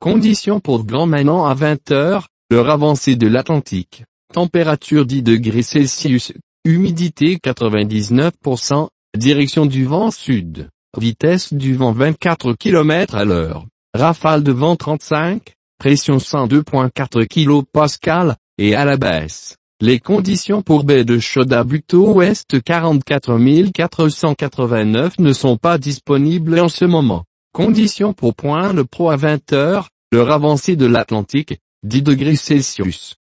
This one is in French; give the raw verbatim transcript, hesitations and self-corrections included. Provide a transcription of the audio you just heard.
Conditions pour Grand Manan à vingt heures, l'heure avancée de l'Atlantique. Température dix degrés Celsius, humidité quatre-vingt-dix-neuf pour cent, direction du vent sud, vitesse du vent vingt-quatre kilomètres à l'heure, rafale de vent trente-cinq, pression cent deux virgule quatre kilopascales, et à la baisse. Les conditions pour baie de Chauda Buteau Ouest quarante-quatre mille quatre cent quatre-vingt-neuf ne sont pas disponibles en ce moment. Conditions pour Point Le Pro à vingt heures, l'heure avancée de l'Atlantique, dix degrés Celsius.